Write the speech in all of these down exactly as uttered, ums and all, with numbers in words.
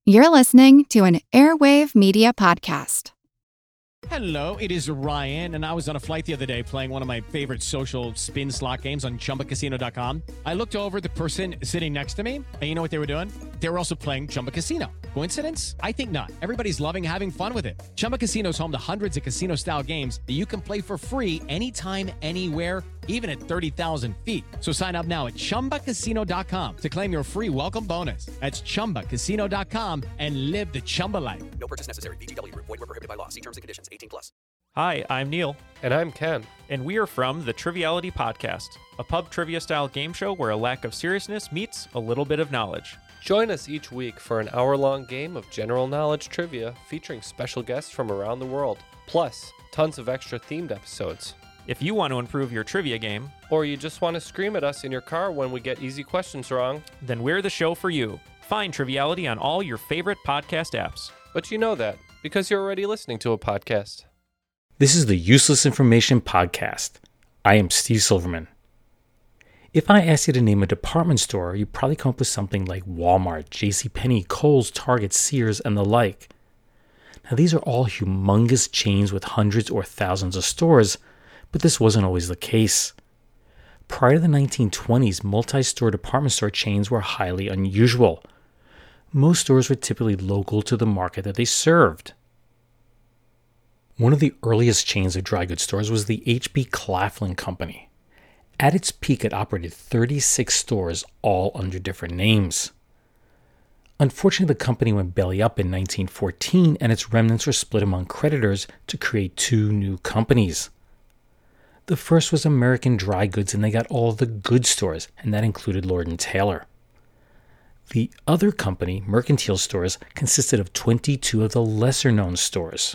You're listening to an Airwave Media Podcast. Hello, it is Ryan, and I was on a flight the other day playing one of my favorite social spin slot games on Chumba Casino dot com. I looked over at the person sitting next to me, and you know what they were doing? They were also playing Chumba Casino. Coincidence? I think not. Everybody's loving having fun with it. Chumba Casino is home to hundreds of casino-style games that you can play for free anytime, anywhere, even at thirty thousand feet. So sign up now at Chumba Casino dot com to claim your free welcome bonus. That's Chumba Casino dot com and live the Chumba life. No purchase necessary. V G W. Void where prohibited by law. See terms and conditions. eighteen plus. Hi, I'm Neil. And I'm Ken. And we are from the Triviality Podcast, a pub trivia-style game show where a lack of seriousness meets a little bit of knowledge. Join us each week for an hour-long game of general knowledge trivia featuring special guests from around the world, plus tons of extra themed episodes. If you want to improve your trivia game, or you just want to scream at us in your car when we get easy questions wrong, then we're the show for you. Find Triviality on all your favorite podcast apps. But you know that, because you're already listening to a podcast. This is the Useless Information Podcast. I am Steve Silverman. If I asked you to name a department store, you'd probably come up with something like Walmart, JCPenney, Kohl's, Target, Sears, and the like. Now, these are all humongous chains with hundreds or thousands of stores, but this wasn't always the case. Prior to the nineteen twenties, multi-store department store chains were highly unusual. Most stores were typically local to the market that they served. One of the earliest chains of dry goods stores was the H B Claflin Company. At its peak, it operated thirty-six stores, all under different names. Unfortunately, the company went belly up in nineteen fourteen, and its remnants were split among creditors to create two new companies. The first was American Dry Goods, and they got all of the good stores, and that included Lord and Taylor. The other company, Mercantile Stores, consisted of twenty-two of the lesser-known stores.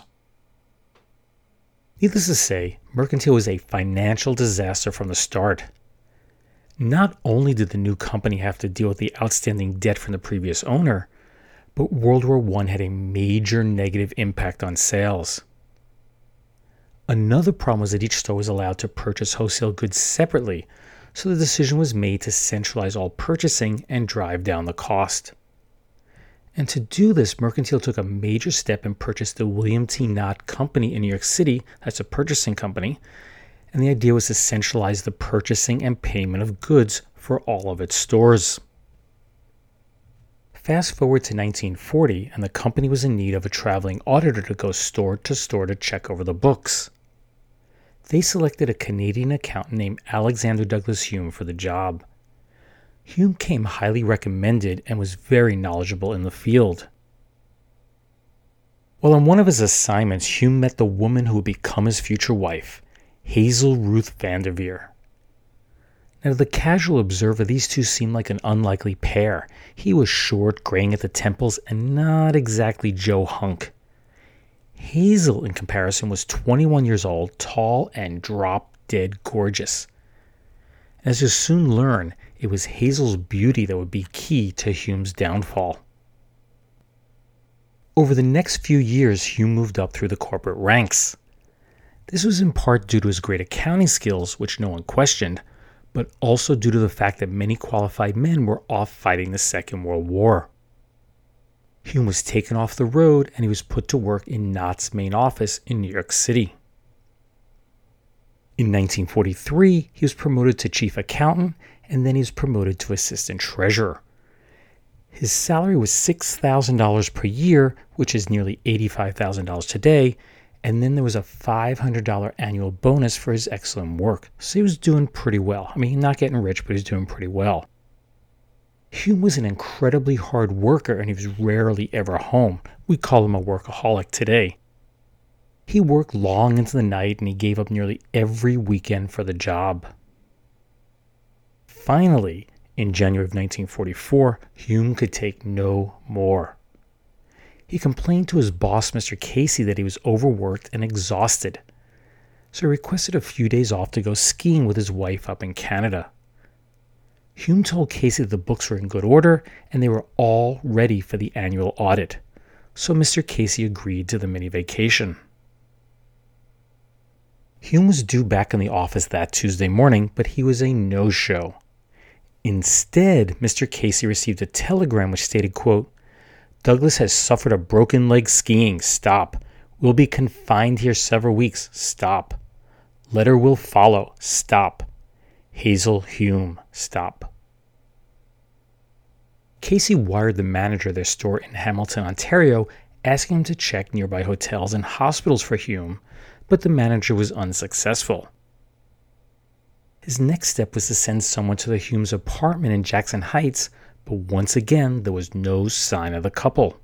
Needless to say, Mercantile was a financial disaster from the start. Not only did the new company have to deal with the outstanding debt from the previous owner, but World War One had a major negative impact on sales. Another problem was that each store was allowed to purchase wholesale goods separately, so the decision was made to centralize all purchasing and drive down the cost. And to do this, Mercantile took a major step and purchased the William T. Knott Company in New York City. That's a purchasing company. And the idea was to centralize the purchasing and payment of goods for all of its stores. Fast forward to nineteen forty, and the company was in need of a traveling auditor to go store to store to check over the books. They selected a Canadian accountant named Alexander Douglas Hume for the job. Hume came highly recommended and was very knowledgeable in the field. While on one of his assignments, Hume met the woman who would become his future wife, Hazel Ruth Vanderveer. Now, to the casual observer, these two seemed like an unlikely pair. He was short, graying at the temples, and not exactly Joe Hunk. Hazel, in comparison, was twenty-one years old, tall, and drop-dead gorgeous. As you'll soon learn, it was Hazel's beauty that would be key to Hume's downfall. Over the next few years, Hume moved up through the corporate ranks. This was in part due to his great accounting skills, which no one questioned, but also due to the fact that many qualified men were off fighting the Second World War. Hume was taken off the road and he was put to work in Knott's main office in New York City. In nineteen forty-three, he was promoted to chief accountant, and then he was promoted to assistant treasurer. His salary was six thousand dollars per year, which is nearly eighty-five thousand dollars today, and then there was a five hundred dollars annual bonus for his excellent work. So he was doing pretty well. I mean, not getting rich, but he's doing pretty well. Hume was an incredibly hard worker, and he was rarely ever home. We call him a workaholic today. He worked long into the night, and he gave up nearly every weekend for the job. Finally, in January of nineteen forty-four, Hume could take no more. He complained to his boss, Mister Casey, that he was overworked and exhausted. So he requested a few days off to go skiing with his wife up in Canada. Hume told Casey that the books were in good order and they were all ready for the annual audit. So Mister Casey agreed to the mini vacation. Hume was due back in the office that Tuesday morning, but he was a no-show. Instead, Mister Casey received a telegram which stated, quote, Douglas has suffered a broken leg skiing. Stop. Will be confined here several weeks. Stop. Letter will follow. Stop. Hazel Hume. Stop. Casey wired the manager of their store in Hamilton, Ontario, asking him to check nearby hotels and hospitals for Hume, but the manager was unsuccessful. His next step was to send someone to the Hume's apartment in Jackson Heights, but once again there was no sign of the couple.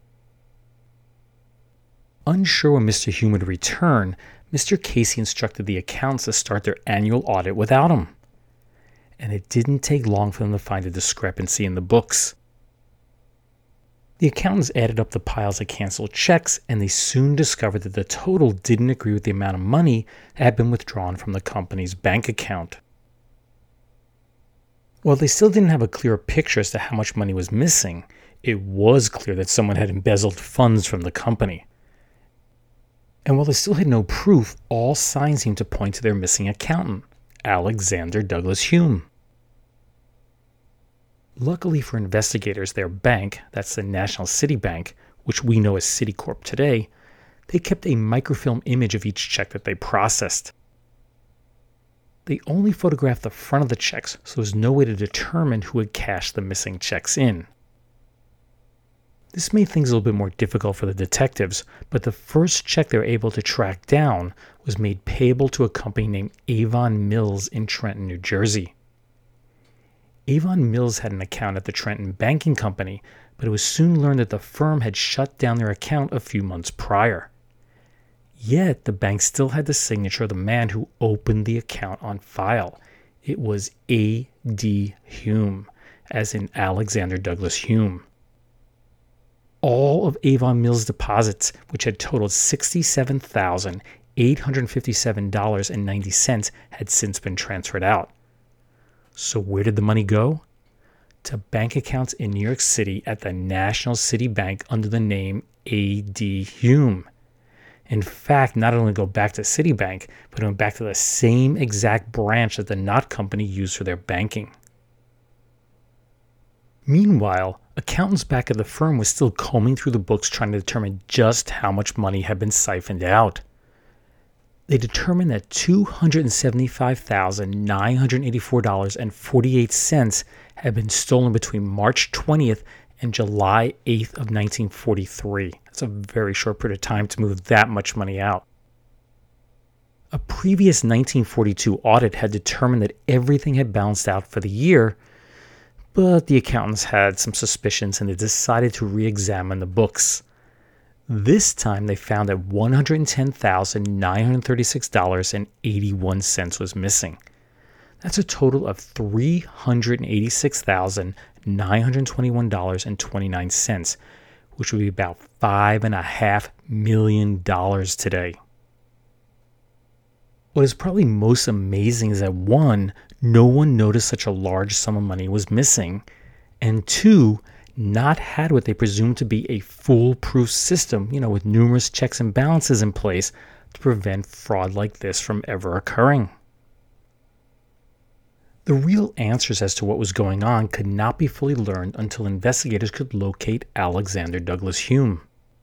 Unsure when Mister Hume would return, Mister Casey instructed the accountants to start their annual audit without him. And it didn't take long for them to find a discrepancy in the books. The accountants added up the piles of canceled checks, and they soon discovered that the total didn't agree with the amount of money that had been withdrawn from the company's bank account. While they still didn't have a clear picture as to how much money was missing, it was clear that someone had embezzled funds from the company. And while they still had no proof, all signs seemed to point to their missing accountant, Alexander Douglas Hume. Luckily for investigators, their bank, that's the National City Bank, which we know as Citicorp today, they kept a microfilm image of each check that they processed. They only photographed the front of the checks, so there was no way to determine who had cashed the missing checks in. This made things a little bit more difficult for the detectives, but the first check they were able to track down was made payable to a company named Avon Mills in Trenton, New Jersey. Avon Mills had an account at the Trenton Banking Company, but it was soon learned that the firm had shut down their account a few months prior. Yet, the bank still had the signature of the man who opened the account on file. It was A D Hume, as in Alexander Douglas Hume. All of Avon Mills' deposits, which had totaled sixty-seven thousand eight hundred fifty-seven dollars and ninety cents, had since been transferred out. So where did the money go? To bank accounts in New York City at the National City Bank under the name A D Hume. In fact, not only go back to Citibank, but it went back to the same exact branch that the Knott Company used for their banking. Meanwhile, accountants back at the firm were still combing through the books trying to determine just how much money had been siphoned out. They determined that two hundred seventy-five thousand nine hundred eighty-four dollars and forty-eight cents had been stolen between March twentieth and July eighth of nineteen forty-three. That's a very short period of time to move that much money out. A previous nineteen forty-two audit had determined that everything had balanced out for the year, but the accountants had some suspicions and they decided to re-examine the books. This time they found that one hundred ten thousand nine hundred thirty-six dollars and eighty-one cents was missing. That's a total of three hundred eighty-six thousand nine hundred twenty-one dollars and twenty-nine cents, which would be about five and a half million dollars today. What is probably most amazing is that one, no one noticed such a large sum of money was missing, and two, Knott had what they presumed to be a foolproof system, you know, with numerous checks and balances in place to prevent fraud like this from ever occurring. The real answers as to what was going on could not be fully learned until investigators could locate Alexander Douglas Hume.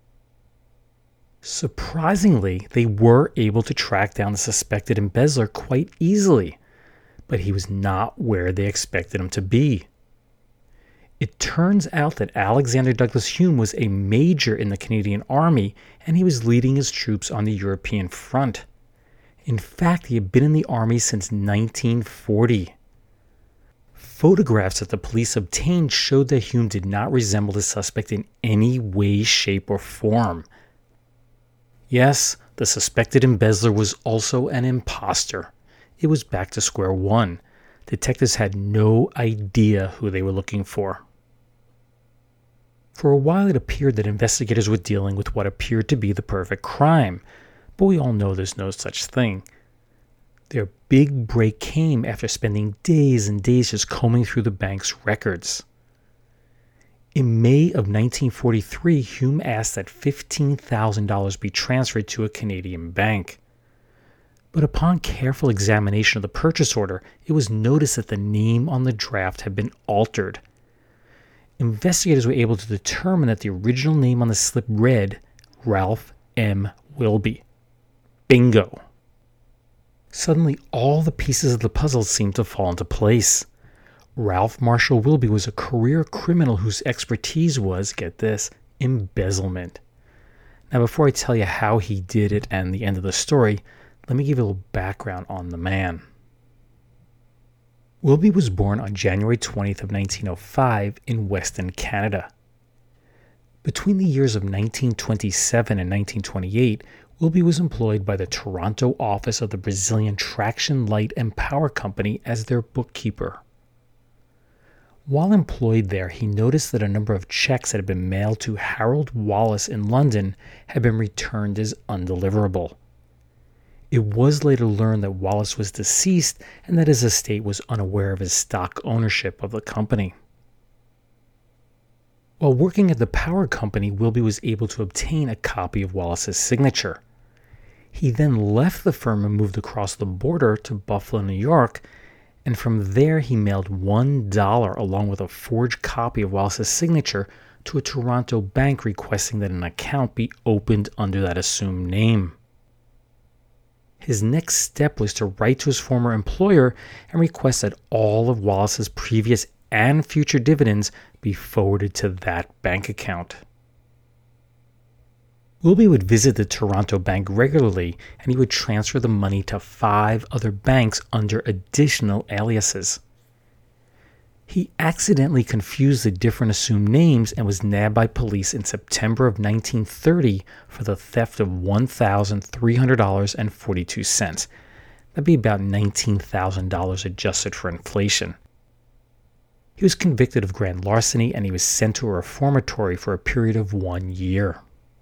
Surprisingly, they were able to track down the suspected embezzler quite easily, but he was not where they expected him to be. It turns out that Alexander Douglas Hume was a major in the Canadian Army, and he was leading his troops on the European front. In fact, he had been in the Army since nineteen forty. Photographs that the police obtained showed that Hume did not resemble the suspect in any way, shape, or form. Yes, the suspected embezzler was also an imposter. It was back to square one. Detectives had no idea who they were looking for. For a while, it appeared that investigators were dealing with what appeared to be the perfect crime, but we all know there's no such thing. Their big break came after spending days and days just combing through the bank's records. In May of nineteen forty-three, Hume asked that fifteen thousand dollars be transferred to a Canadian bank. But upon careful examination of the purchase order, it was noticed that the name on the draft had been altered. investigators were able to determine that the original name on the slip read Ralph M. Wilby. Bingo! Suddenly, all the pieces of the puzzle seemed to fall into place. Ralph Marshall Wilby was a career criminal whose expertise was, get this, embezzlement. Now, before I tell you how he did it and the end of the story, let me give you a little background on the man. Wilby was born on January twentieth of nineteen oh five in Western Canada. Between the years of nineteen twenty-seven and nineteen twenty-eight, Wilby was employed by the Toronto office of the Brazilian Traction Light and Power Company as their bookkeeper. While employed there, he noticed that a number of checks that had been mailed to Harold Wallace in London had been returned as undeliverable. It was later learned that Wallace was deceased and that his estate was unaware of his stock ownership of the company. While working at the power company, Wilby was able to obtain a copy of Wallace's signature. He then left the firm and moved across the border to Buffalo, New York, and from there he mailed one dollar along with a forged copy of Wallace's signature to a Toronto bank requesting that an account be opened under that assumed name. His next step was to write to his former employer and request that all of Wallace's previous and future dividends be forwarded to that bank account. Wilby would visit the Toronto bank regularly, and he would transfer the money to five other banks under additional aliases. He accidentally confused the different assumed names and was nabbed by police in September of nineteen thirty for the theft of one thousand three hundred dollars and forty-two cents. That'd be about nineteen thousand dollars adjusted for inflation. He was convicted of grand larceny and he was sent to a reformatory for a period of one year.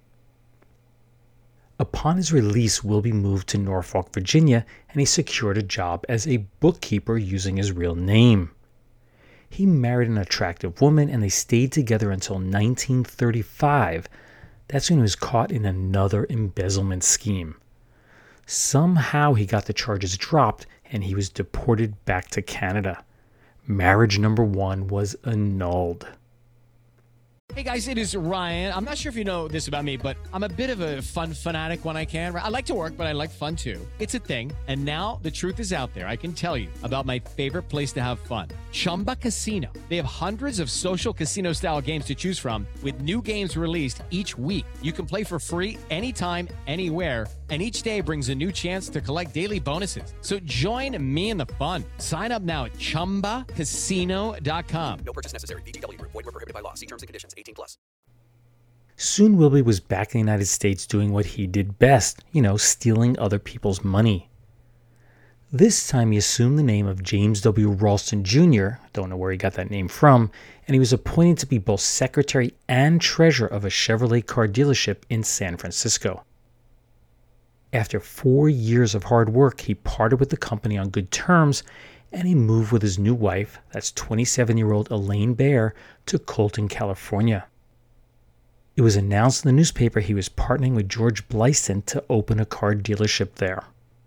Upon his release, Wilby moved to Norfolk, Virginia, and he secured a job as a bookkeeper using his real name. He married an attractive woman and they stayed together until nineteen thirty-five. That's when he was caught in another embezzlement scheme. Somehow he got the charges dropped and he was deported back to Canada. Marriage number one was annulled. Hey guys, it is Ryan. I'm not sure if you know this about me, but I'm a bit of a fun fanatic when I can. I like to work, but I like fun too. It's a thing. And now the truth is out there. I can tell you about my favorite place to have fun. Chumba Casino. They have hundreds of social casino style games to choose from with new games released each week. You can play for free anytime, anywhere. And each day brings a new chance to collect daily bonuses. So join me in the fun. Sign up now at chumba casino dot com. No purchase necessary. V G W. Void where prohibited by law. See terms and conditions. eighteen plus. Soon Wilby was back in the United States doing what he did best, you know, stealing other people's money. This time he assumed the name of James W. Ralston Junior, don't know where he got that name from, and he was appointed to be both secretary and treasurer of a Chevrolet car dealership in San Francisco. After four years of hard work, he parted with the company on good terms, and he moved with his new wife, that's twenty-seven-year-old Elaine Baer, to Colton, California. It was announced in the newspaper he was partnering with George Blyson to open a car dealership there.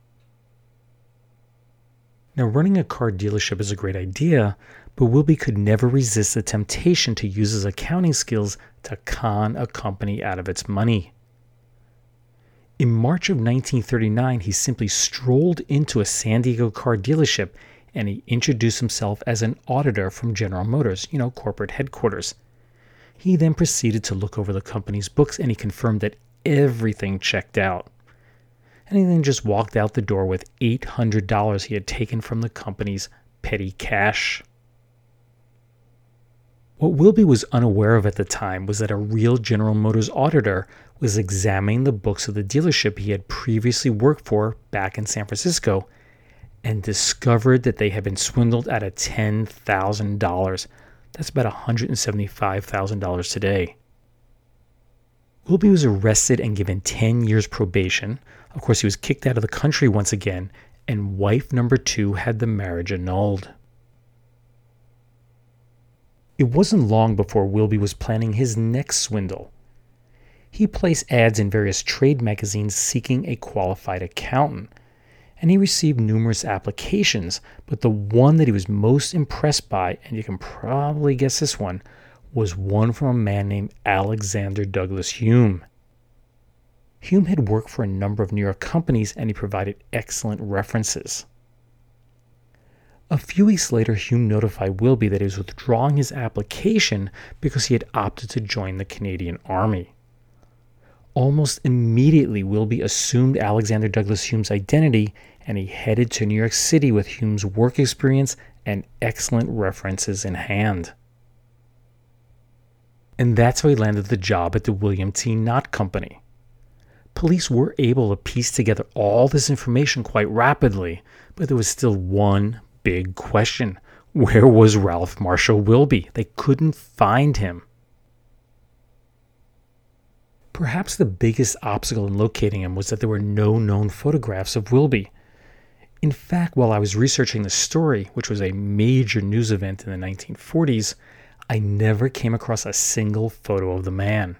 Now, running a car dealership is a great idea, but Wilby could never resist the temptation to use his accounting skills to con a company out of its money. In March of nineteen thirty-nine, he simply strolled into a San Diego car dealership and he introduced himself as an auditor from General Motors, you know, corporate headquarters. He then proceeded to look over the company's books and he confirmed that everything checked out. And he then just walked out the door with eight hundred dollars he had taken from the company's petty cash. What Wilby was unaware of at the time was that a real General Motors auditor was examining the books of the dealership he had previously worked for back in San Francisco and discovered that they had been swindled out of ten thousand dollars. That's about one hundred seventy-five thousand dollars today. Wilby was arrested and given ten years probation. Of course, he was kicked out of the country once again, and wife number two had the marriage annulled. It wasn't long before Wilby was planning his next swindle. He placed ads in various trade magazines seeking a qualified accountant, and he received numerous applications, but the one that he was most impressed by, and you can probably guess this one, was one from a man named Alexander Douglas Hume. Hume had worked for a number of New York companies and he provided excellent references. A few weeks later, Hume notified Wilby that he was withdrawing his application because he had opted to join the Canadian Army. Almost immediately, Wilby assumed Alexander Douglas Hume's identity and he headed to New York City with Hume's work experience and excellent references in hand. And that's how he landed the job at the William T. Knott Company. Police were able to piece together all this information quite rapidly, but there was still one big question. Where was Ralph Marshall Wilby? They couldn't find him. Perhaps the biggest obstacle in locating him was that there were no known photographs of Wilby. In fact, while I was researching the story, which was a major news event in the nineteen forties, I never came across a single photo of the man.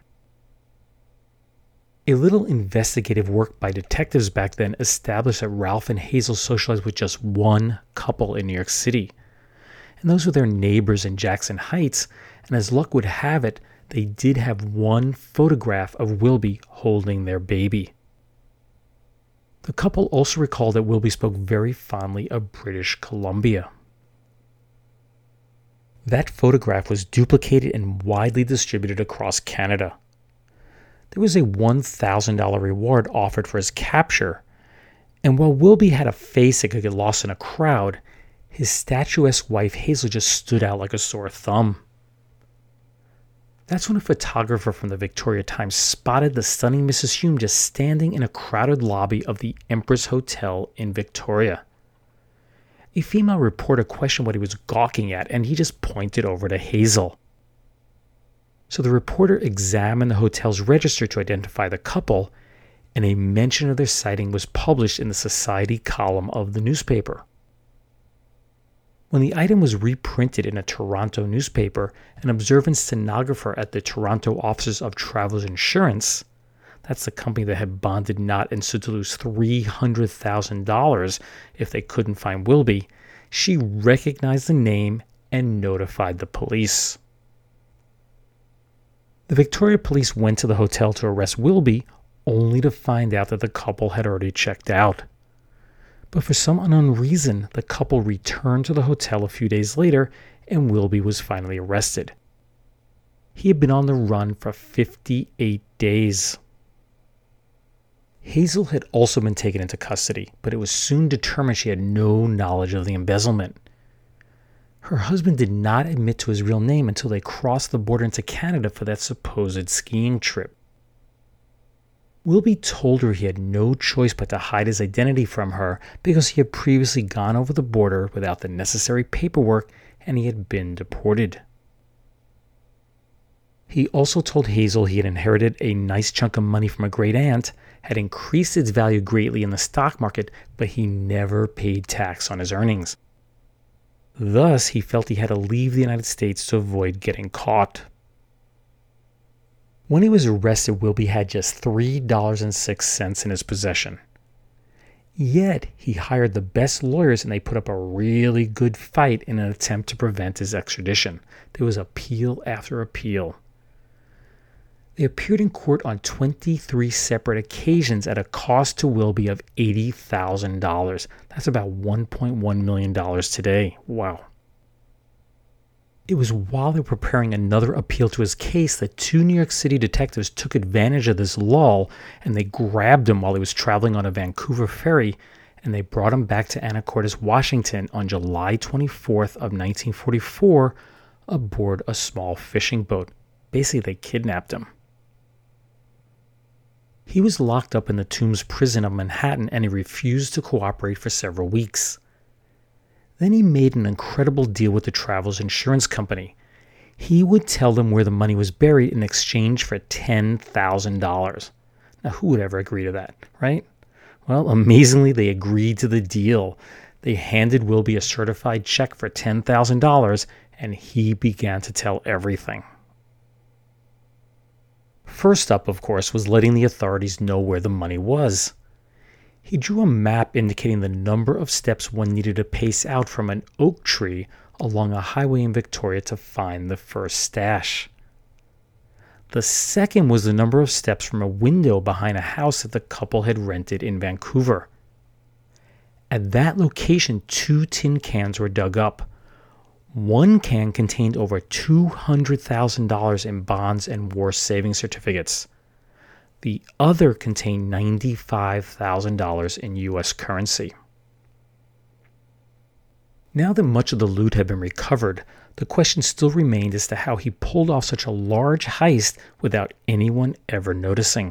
A little investigative work by detectives back then established that Ralph and Hazel socialized with just one couple in New York City. And those were their neighbors in Jackson Heights, and as luck would have it, they did have one photograph of Wilby holding their baby. The couple also recalled that Wilby spoke very fondly of British Columbia. That photograph was duplicated and widely distributed across Canada. There was a one thousand dollars reward offered for his capture, and while Wilby had a face that could get lost in a crowd, his statuesque wife Hazel just stood out like a sore thumb. That's when a photographer from the Victoria Times spotted the stunning Missus Hume just standing in a crowded lobby of the Empress Hotel in Victoria. A female reporter questioned what he was gawking at, and he just pointed over to Hazel. So the reporter examined the hotel's register to identify the couple, and a mention of their sighting was published in the Society column of the newspaper. When the item was reprinted in a Toronto newspaper, an observant stenographer at the Toronto offices of Travelers Insurance, that's the company that had bonded Knott and stood to lose three hundred thousand dollars if they couldn't find Wilby, she recognized the name and notified the police. The Victoria police went to the hotel to arrest Wilby, only to find out that the couple had already checked out. But for some unknown reason, the couple returned to the hotel a few days later, and Wilby was finally arrested. He had been on the run for fifty-eight days. Hazel had also been taken into custody, but it was soon determined she had no knowledge of the embezzlement. Her husband did not admit to his real name until they crossed the border into Canada for that supposed skiing trip. Wilby told her he had no choice but to hide his identity from her because he had previously gone over the border without the necessary paperwork and he had been deported. He also told Hazel he had inherited a nice chunk of money from a great aunt, had increased its value greatly in the stock market, but he never paid tax on his earnings. Thus, he felt he had to leave the United States to avoid getting caught. When he was arrested, Wilby had just three dollars and six cents in his possession. Yet, he hired the best lawyers and they put up a really good fight in an attempt to prevent his extradition. There was appeal after appeal. They appeared in court on twenty-three separate occasions at a cost to Wilby of eighty thousand dollars. That's about one point one million dollars today. Wow. It was while they were preparing another appeal to his case that two New York City detectives took advantage of this lull and they grabbed him while he was traveling on a Vancouver ferry and they brought him back to Anacortes, Washington on July twenty-fourth of nineteen forty-four aboard a small fishing boat. Basically, they kidnapped him. He was locked up in the Tombs prison of Manhattan and he refused to cooperate for several weeks. Then he made an incredible deal with the Travelers Insurance Company. He would tell them where the money was buried in exchange for ten thousand dollars. Now, who would ever agree to that, right? Well, amazingly, they agreed to the deal. They handed Wilby a certified check for ten thousand dollars and he began to tell everything. First up, of course, was letting the authorities know where the money was. He drew a map indicating the number of steps one needed to pace out from an oak tree along a highway in Victoria to find the first stash. The second was the number of steps from a window behind a house that the couple had rented in Vancouver. At that location, two tin cans were dug up. One can contained over two hundred thousand dollars in bonds and war savings certificates. The other contained ninety-five thousand dollars in U S currency. Now that much of the loot had been recovered, the question still remained as to how he pulled off such a large heist without anyone ever noticing.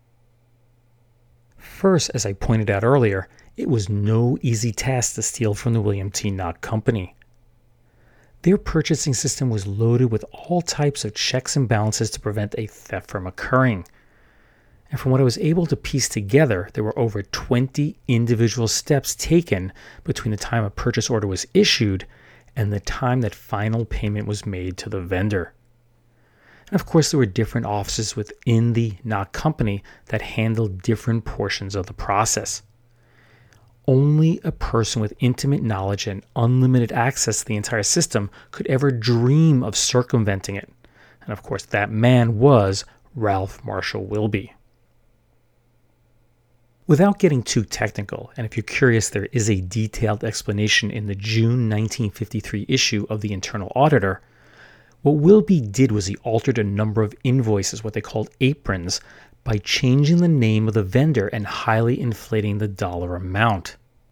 First, as I pointed out earlier, it was no easy task to steal from the William T. Knott Company. Their purchasing system was loaded with all types of checks and balances to prevent a theft from occurring. And from what I was able to piece together, there were over twenty individual steps taken between the time a purchase order was issued and the time that final payment was made to the vendor. And of course, there were different offices within the Knott Company that handled different portions of the process. Only a person with intimate knowledge and unlimited access to the entire system could ever dream of circumventing it. And of course, that man was Ralph Marshall Wilby. Without getting too technical, and if you're curious, there is a detailed explanation in the June nineteen fifty-three issue of the Internal Auditor, what Wilby did was he altered a number of invoices, what they called aprons, by changing the name of the vendor and highly inflating the dollar amount.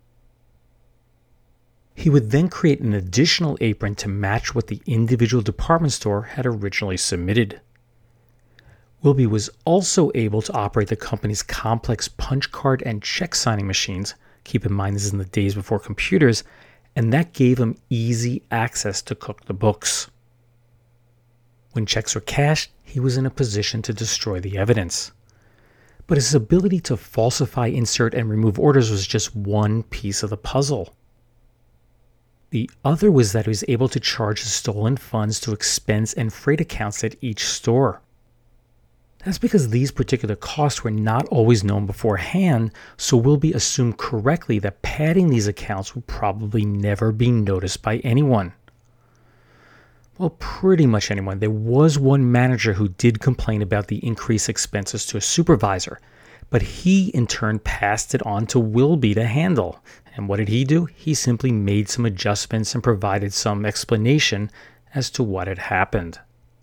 He would then create an additional apron to match what the individual department store had originally submitted. Wilby was also able to operate the company's complex punch card and check signing machines. Keep in mind, this is in the days before computers, and that gave him easy access to cook the books. When checks were cashed, he was in a position to destroy the evidence. But his ability to falsify, insert, and remove orders was just one piece of the puzzle. The other was that he was able to charge the stolen funds to expense and freight accounts at each store. That's because these particular costs were not always known beforehand, so Wilby assumed correctly that padding these accounts would probably never be noticed by anyone. Well, pretty much anyone. There was one manager who did complain about the increased expenses to a supervisor, but he in turn passed it on to Wilby to handle. And what did he do? He simply made some adjustments and provided some explanation as to what had happened.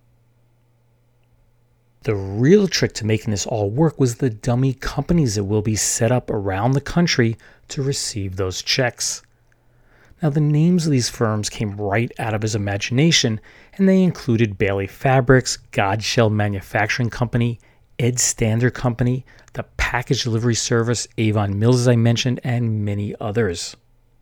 The real trick to making this all work was the dummy companies that Wilby set up around the country to receive those checks. Now, the names of these firms came right out of his imagination, and they included Bailey Fabrics, Godshell Manufacturing Company, Ed Standard Company, the package delivery service Avon Mills, as I mentioned, and many others.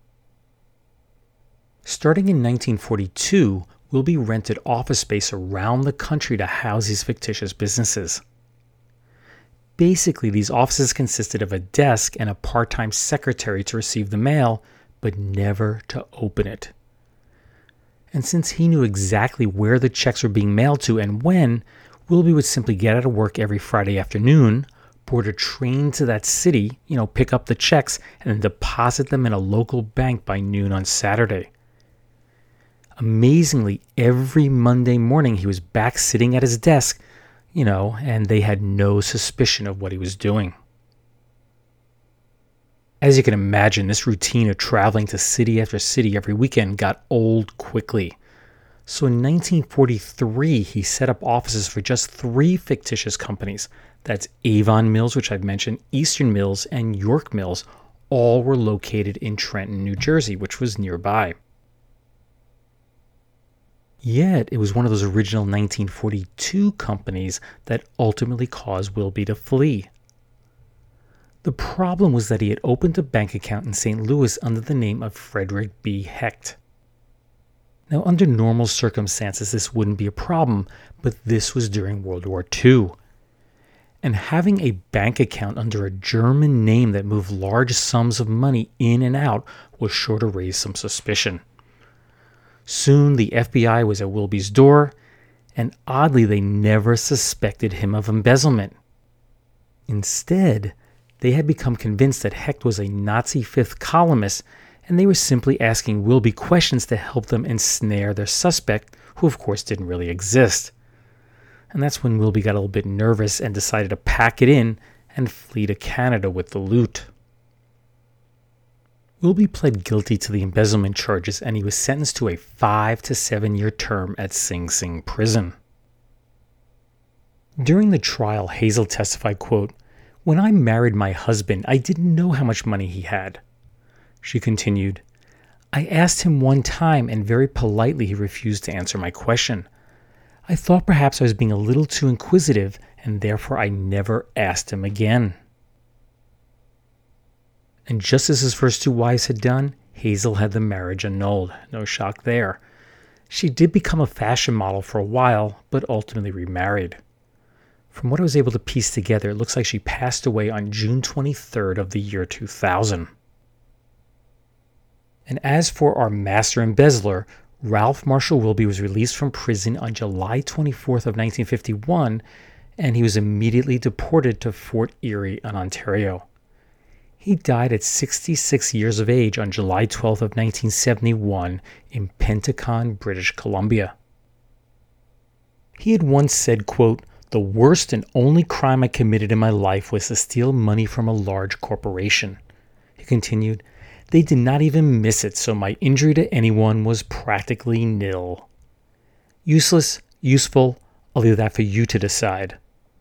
Starting in nineteen forty-two, Wilby rented office space around the country to house these fictitious businesses. Basically, these offices consisted of a desk and a part-time secretary to receive the mail, but never to open it. And since he knew exactly where the checks were being mailed to and when, Wilby would simply get out of work every Friday afternoon, board a train to that city, you know, pick up the checks, and then deposit them in a local bank by noon on Saturday. Amazingly, every Monday morning he was back sitting at his desk, you know, and they had no suspicion of what he was doing. As you can imagine, this routine of traveling to city after city every weekend got old quickly. So in nineteen forty-three, he set up offices for just three fictitious companies. That's Avon Mills, which I've mentioned, Eastern Mills, and York Mills. All were located in Trenton, New Jersey, which was nearby. Yet, it was one of those original nineteen forty-two companies that ultimately caused Wilby to flee. The problem was that he had opened a bank account in Saint Louis under the name of Frederick B. Hecht. Now, under normal circumstances, this wouldn't be a problem, but this was during World War Two. And having a bank account under a German name that moved large sums of money in and out was sure to raise some suspicion. Soon, the F B I was at Wilby's door, and oddly, they never suspected him of embezzlement. Instead, they had become convinced that Hecht was a Nazi fifth columnist, and they were simply asking Wilby questions to help them ensnare their suspect, who of course didn't really exist. And that's when Wilby got a little bit nervous and decided to pack it in and flee to Canada with the loot. Wilby pled guilty to the embezzlement charges, and he was sentenced to a five to seven year term at Sing Sing prison. During the trial, Hazel testified, quote, "When I married my husband, I didn't know how much money he had." She continued, "I asked him one time, and very politely he refused to answer my question. I thought perhaps I was being a little too inquisitive, and therefore I never asked him again." And just as his first two wives had done, Hazel had the marriage annulled. No shock there. She did become a fashion model for a while, but ultimately remarried. From what I was able to piece together, it looks like she passed away on June twenty-third of the year two thousand. And as for our master embezzler, Ralph Marshall Wilby was released from prison on July twenty-fourth of nineteen fifty-one, and he was immediately deported to Fort Erie in Ontario. He died at sixty-six years of age on July twelfth of nineteen seventy-one in Penticon, British Columbia. He had once said, quote, "The worst and only crime I committed in my life was to steal money from a large corporation." He continued, "They did not even miss it, so my injury to anyone was practically nil. Useless, useful, I'll leave that for you to decide."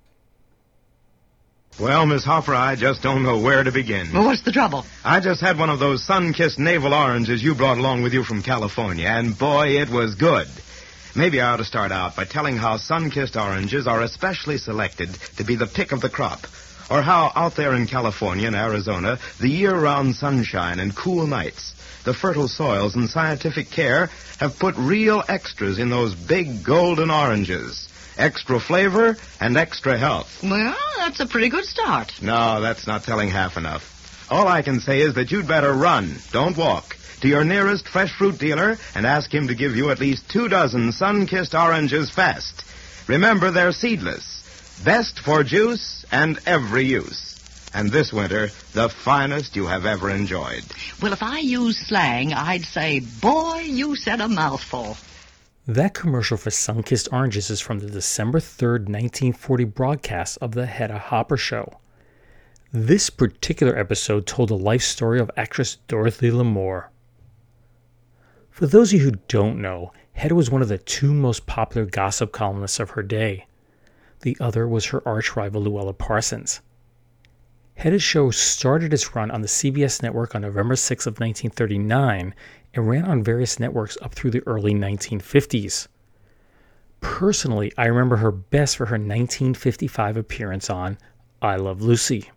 Well, Miss Hopper, I just don't know where to begin. Well, what's the trouble? I just had one of those sun-kissed navel oranges you brought along with you from California, and boy, it was good. Maybe I ought to start out by telling how sun-kissed oranges are especially selected to be the pick of the crop, or how out there in California and Arizona, the year-round sunshine and cool nights, the fertile soils and scientific care have put real extras in those big golden oranges. Extra flavor and extra health. Well, that's a pretty good start. No, that's not telling half enough. All I can say is that you'd better run, don't walk, to your nearest fresh fruit dealer and ask him to give you at least two dozen sun-kissed oranges fast. Remember, they're seedless, best for juice and every use. And this winter, the finest you have ever enjoyed. Well, if I use slang, I'd say, boy, you said a mouthful. That commercial for sun-kissed oranges is from the December third, nineteen forty broadcast of the Hedda Hopper Show. This particular episode told the life story of actress Dorothy Lamour. For those of you who don't know, Hedda was one of the two most popular gossip columnists of her day. The other was her arch-rival Luella Parsons. Hedda's show started its run on the C B S network on November sixth of nineteen thirty-nine and ran on various networks up through the early nineteen fifties. Personally, I remember her best for her nineteen fifty-five appearance on I Love Lucy.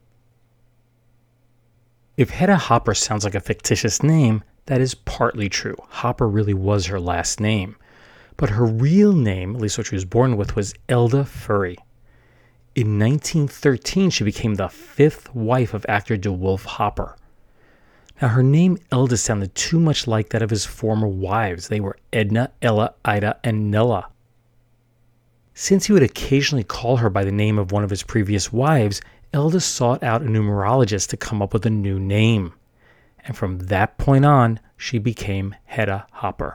If Hedda Hopper sounds like a fictitious name, that is partly true. Hopper really was her last name. But her real name, at least what she was born with, was Elda Furry. In nineteen thirteen, she became the fifth wife of actor DeWolf Hopper. Now, her name Elda sounded too much like that of his former wives. They were Edna, Ella, Ida, and Nella. Since he would occasionally call her by the name of one of his previous wives, Elda sought out a numerologist to come up with a new name. And from that point on, she became Hedda Hopper.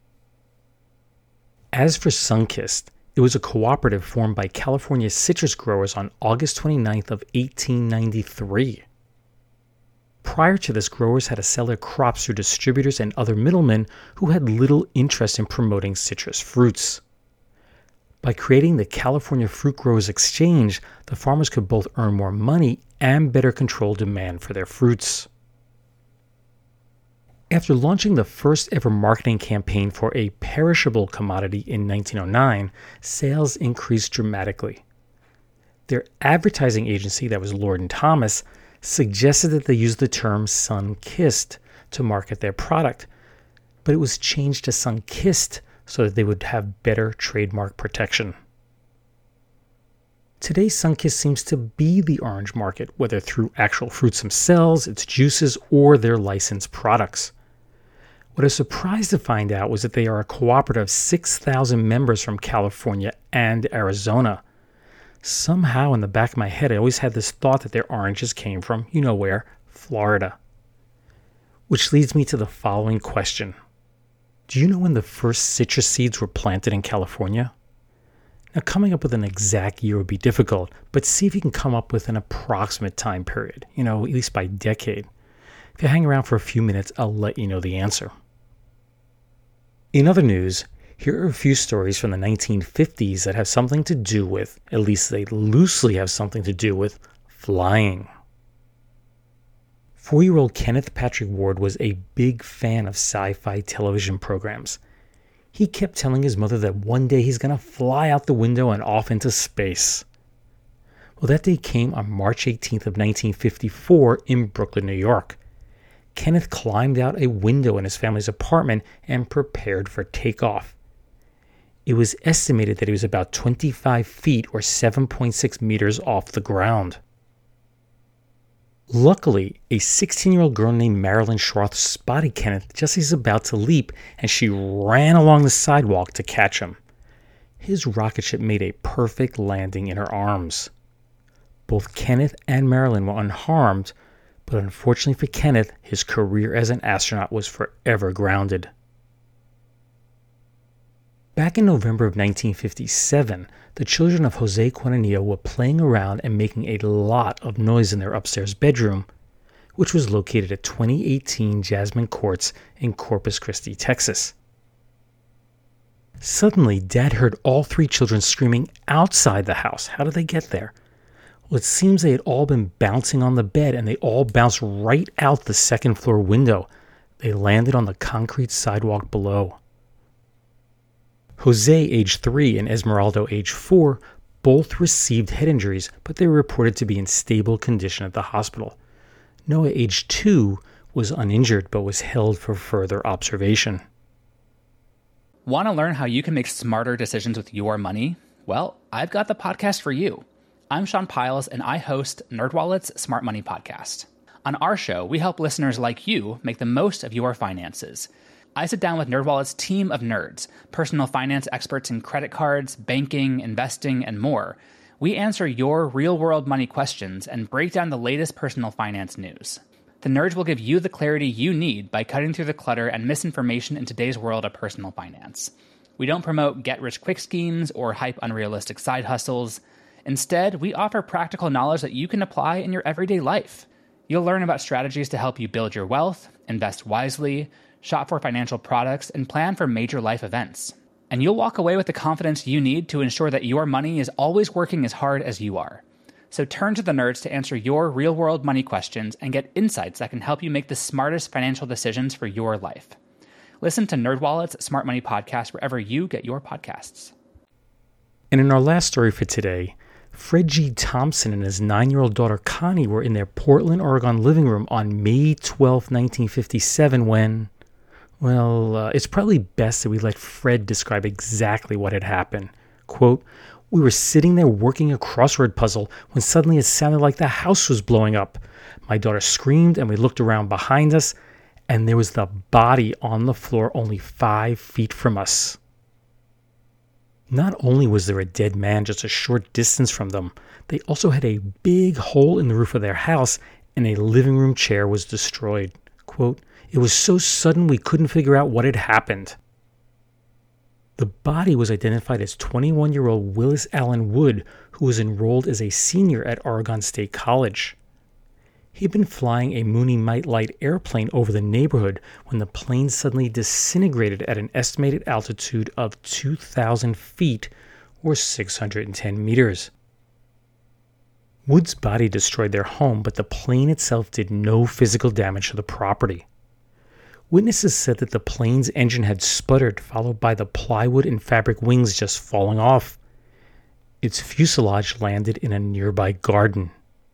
As for Sunkist, it was a cooperative formed by California citrus growers on August twenty-ninth of eighteen ninety-three. Prior to this, growers had to sell their crops through distributors and other middlemen who had little interest in promoting citrus fruits. By creating the California Fruit Growers Exchange, the farmers could both earn more money and better control demand for their fruits. After launching the first ever marketing campaign for a perishable commodity in nineteen oh nine, sales increased dramatically. Their advertising agency, that was Lord and Thomas, suggested that they use the term sun-kissed to market their product, but it was changed to sun-kissed so that they would have better trademark protection. Today, Sunkist seems to be the orange market, whether through actual fruits themselves, its juices, or their licensed products. What I was surprised to find out was that they are a cooperative of six thousand members from California and Arizona. Somehow in the back of my head, I always had this thought that their oranges came from, you know where, Florida. Which leads me to the following question. Do you know when the first citrus seeds were planted in California? Now, coming up with an exact year would be difficult, but see if you can come up with an approximate time period, you know, at least by decade. If you hang around for a few minutes, I'll let you know the answer. In other news, here are a few stories from the nineteen fifties that have something to do with, at least they loosely have something to do with, flying. Four-year-old Kenneth Patrick Ward was a big fan of sci-fi television programs. He kept telling his mother that one day he's going to fly out the window and off into space. Well, that day came on March eighteenth of nineteen fifty-four in Brooklyn, New York. Kenneth climbed out a window in his family's apartment and prepared for takeoff. It was estimated that he was about twenty-five feet or seven point six meters off the ground. Luckily, a sixteen-year-old girl named Marilyn Schroth spotted Kenneth just as he was about to leap, and she ran along the sidewalk to catch him. His rocket ship made a perfect landing in her arms. Both Kenneth and Marilyn were unharmed, but unfortunately for Kenneth, his career as an astronaut was forever grounded. Back in November of nineteen fifty-seven, the children of Jose Quintanilla were playing around and making a lot of noise in their upstairs bedroom, which was located at twenty eighteen Jasmine Courts in Corpus Christi, Texas. Suddenly, Dad heard all three children screaming outside the house. How did they get there? Well, it seems they had all been bouncing on the bed, and they all bounced right out the second floor window. They landed on the concrete sidewalk below. Jose, age three, and Esmeralda, age four, both received head injuries, but they were reported to be in stable condition at the hospital. Noah, age two, was uninjured but was held for further observation. Want to learn how you can make smarter decisions with your money? Well, I've got the podcast for you. I'm Sean Piles, and I host NerdWallet's Smart Money Podcast. On our show, we help listeners like you make the most of your finances. I sit down with NerdWallet's team of nerds, personal finance experts in credit cards, banking, investing, and more. We answer your real-world money questions and break down the latest personal finance news. The nerds will give you the clarity you need by cutting through the clutter and misinformation in today's world of personal finance. We don't promote get-rich-quick schemes or hype unrealistic side hustles. Instead, we offer practical knowledge that you can apply in your everyday life. You'll learn about strategies to help you build your wealth, invest wisely, shop for financial products, and plan for major life events. And you'll walk away with the confidence you need to ensure that your money is always working as hard as you are. So turn to the nerds to answer your real-world money questions and get insights that can help you make the smartest financial decisions for your life. Listen to NerdWallet's Smart Money Podcast wherever you get your podcasts. And in our last story for today, Fred G. Thompson and his nine-year-old daughter Connie were in their Portland, Oregon living room on May twelfth, nineteen fifty-seven when, well, uh, it's probably best that we let Fred describe exactly what had happened. Quote, "We were sitting there working a crossword puzzle when suddenly it sounded like the house was blowing up. My daughter screamed and we looked around behind us, and there was the body on the floor only five feet from us." Not only was there a dead man just a short distance from them, they also had a big hole in the roof of their house, and a living room chair was destroyed. Quote, "It was so sudden we couldn't figure out what had happened." The body was identified as twenty-one-year-old Willis Allen Wood, who was enrolled as a senior at Oregon State College. He'd been flying a Mooney Might Light airplane over the neighborhood when the plane suddenly disintegrated at an estimated altitude of two thousand feet, or six hundred ten meters. Wood's body destroyed their home, but the plane itself did no physical damage to the property. Witnesses said that the plane's engine had sputtered, followed by the plywood and fabric wings just falling off. Its fuselage landed in a nearby garden.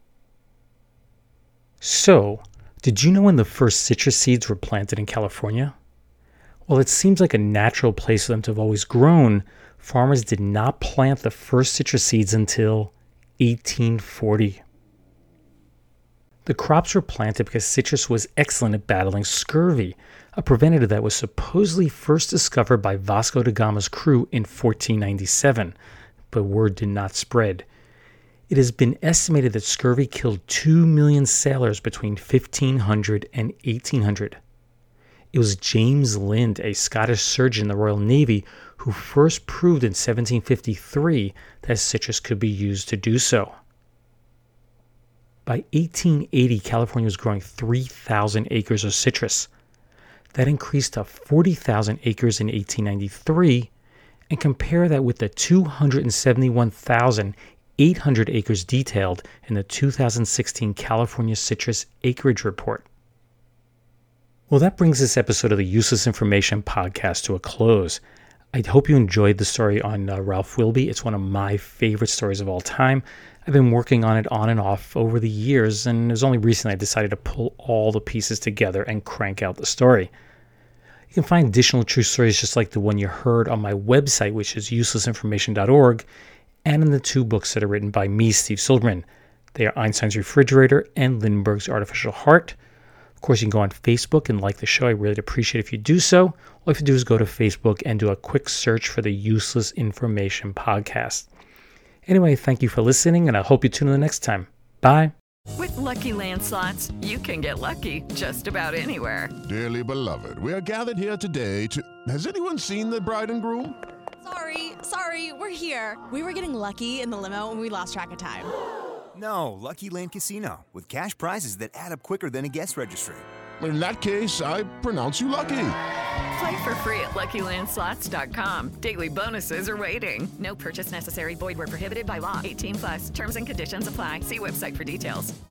So, did you know when the first citrus seeds were planted in California? While it seems like a natural place for them to have always grown, farmers did not plant the first citrus seeds until eighteen forty. The crops were planted because citrus was excellent at battling scurvy, a preventative that was supposedly first discovered by Vasco da Gama's crew in fourteen ninety-seven, but word did not spread. It has been estimated that scurvy killed two million sailors between fifteen hundred and eighteen hundred. It was James Lind, a Scottish surgeon in the Royal Navy, who first proved in seventeen fifty-three that citrus could be used to do so. By eighteen eighty, California was growing three thousand acres of citrus. That increased to forty thousand acres in eighteen ninety-three, and compare that with the two hundred seventy-one thousand eight hundred acres detailed in the two thousand sixteen California Citrus Acreage Report. Well, that brings this episode of the Useless Information Podcast to a close. I hope you enjoyed the story on uh, Ralph Wilby. It's one of my favorite stories of all time. I've been working on it on and off over the years, and it was only recently I decided to pull all the pieces together and crank out the story. You can find additional true stories just like the one you heard on my website, which is useless information dot org, and in the two books that are written by me, Steve Silverman. They are Einstein's Refrigerator and Lindbergh's Artificial Heart. Of course, you can go on Facebook and like the show. I really appreciate it if you do so. All you have to do is go to Facebook and do a quick search for the Useless Information Podcast. Anyway, thank you for listening, and I hope you tune in the next time. Bye. With Lucky Land Slots, you can get lucky just about anywhere. Dearly beloved, we are gathered here today to... Has anyone seen the bride and groom? Sorry, sorry, we're here. We were getting lucky in the limo and we lost track of time. No, Lucky Land Casino, with cash prizes that add up quicker than a guest registry. In that case, I pronounce you lucky. Play for free at lucky land slots dot com. Daily bonuses are waiting. No purchase necessary. Void where prohibited by law. eighteen plus. Terms and conditions apply. See website for details.